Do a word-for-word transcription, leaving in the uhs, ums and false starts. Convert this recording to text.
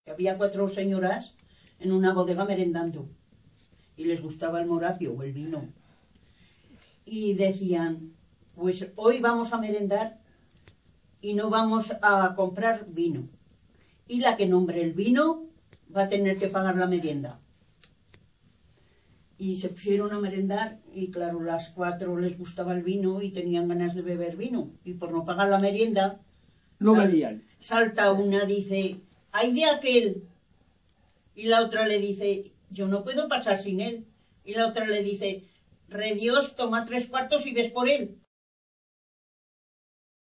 que había cuatro señoras en una bodega merendando y les gustaba el morapio o el vino. Y decían, pues hoy vamos a merendar y no vamos a comprar vino. Y la que nombre el vino va a tener que pagar la merienda. Y se pusieron a merendar y claro, las cuatro les gustaba el vino y tenían ganas de beber vino. Y por no pagar la merienda, no sal, bebían. Salta una, dice, ¡ay de aquel! Y la otra le dice, yo no puedo pasar sin él. Y la otra le dice, re Dios, toma tres cuartos y ves por él.